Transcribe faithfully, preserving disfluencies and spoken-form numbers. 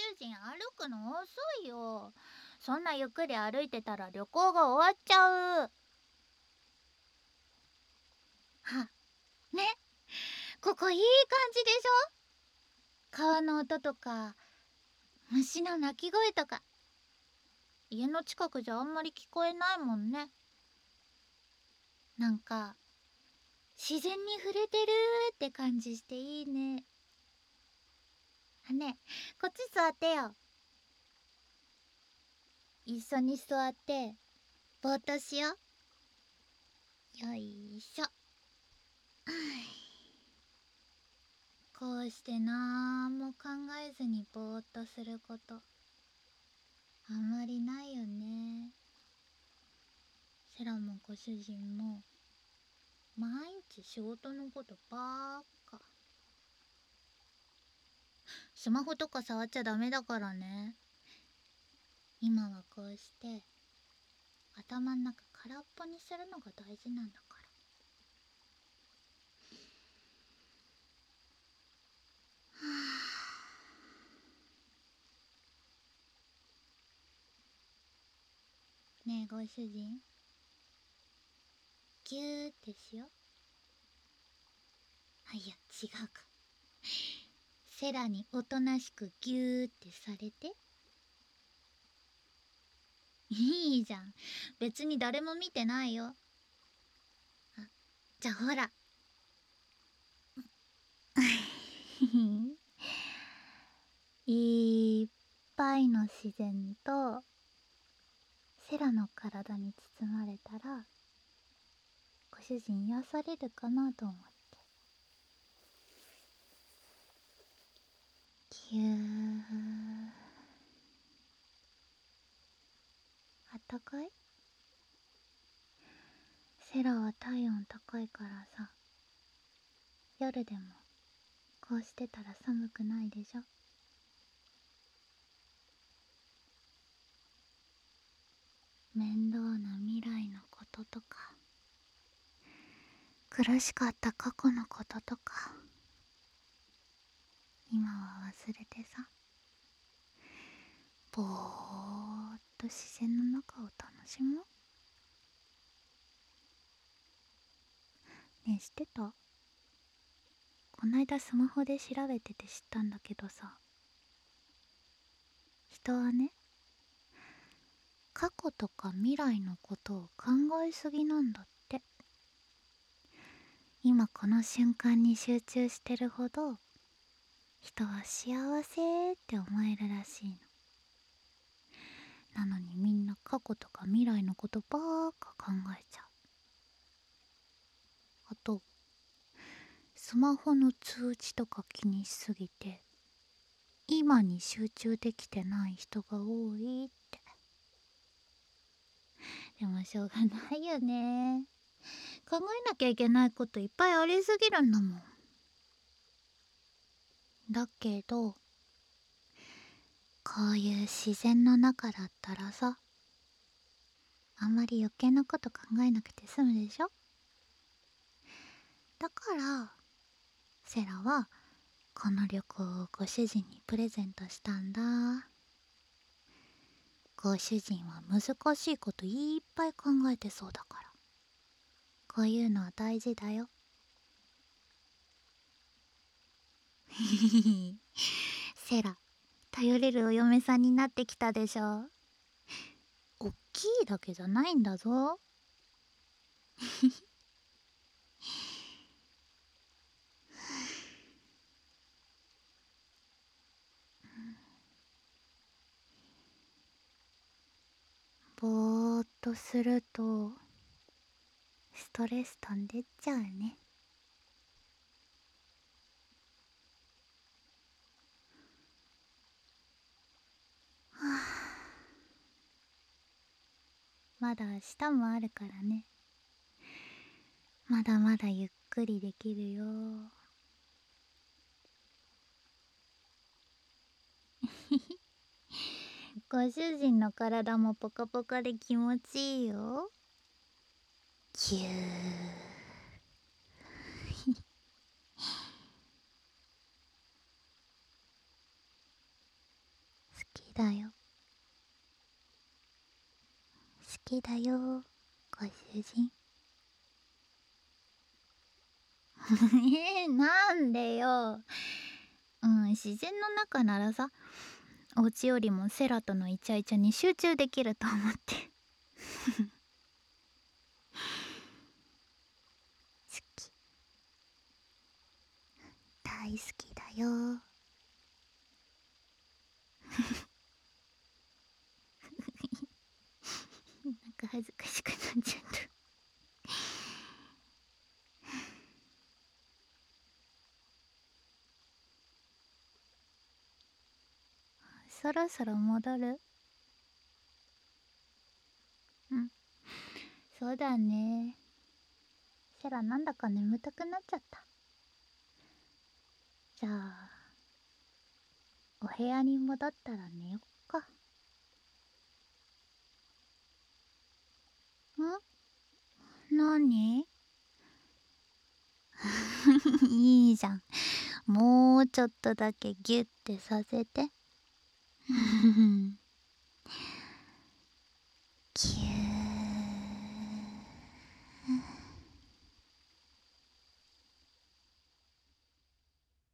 人歩くの遅いよ。そんなゆっくり歩いてたら旅行が終わっちゃう。あ、ね、ここいい感じでしょ。川の音とか虫の鳴き声とか家の近くじゃあんまり聞こえないもんね。なんか自然に触れてるって感じしていいね。あ、ね、こっち座ってよ。一緒に座ってぼーっとしよう。よいしょ。こうしてなんも考えずにぼーっとすることあんまりないよね。セラもご主人も毎日仕事のことばっか。スマホとか触っちゃダメだからね。今はこうして頭ん中空っぽにするのが大事なんだから。はあ、ねえご主人、ギューってしよう。あ、いや違うか。セラにおとなしくギューってされて。いいじゃん、別に誰も見てないよ。あ、じゃあほら。いっぱいの自然とセラの体に包まれたらご主人癒されるかなと思って。ぎゅー。あったかい？セラは体温高いからさ、夜でもこうしてたら寒くないでしょ。面倒な未来のこととか苦しかった過去のこととか今は忘れてさ、ぼーっと自然の中を楽しもう。ねえ知ってた？こないだスマホで調べてて知ったんだけどさ、人はね、過去とか未来のことを考えすぎなんだって。今この瞬間に集中してるほど人は幸せって思えるらしいの。なのにみんな過去とか未来のことばーっか考えちゃう。あとスマホの通知とか気にしすぎて今に集中できてない人が多いって。でもしょうがないよね。考えなきゃいけないこといっぱいありすぎるんだもん。だけどこういう自然の中だったらさ、あんまり余計なこと考えなくて済むでしょ。だからセラはこの旅行をご主人にプレゼントしたんだ。ご主人は難しいこといっぱい考えてそうだから、こういうのは大事だよ。セラ、頼れるお嫁さんになってきたでしょ。おっきいだけじゃないんだぞ。ぼーっとするとストレス飛んでっちゃうね。はあ、まだ明日もあるからね。まだまだゆっくりできるよ。ご主人の体もポカポカで気持ちいいよ。ぎゅー。 きだよ。好きだよ、ご主人。えー、なんでよ。うん、自然の中ならさ、お家よりもセラとのイチャイチャに集中できると思って。好き。大好きだよ。なんか恥ずかしくなっちゃった。そろそろ戻る？うん、そうだね。セラなんだか眠たくなっちゃった。じゃあお部屋に戻ったら寝よっか。ん？何？いいじゃん。もうちょっとだけギュッてさせて。キュ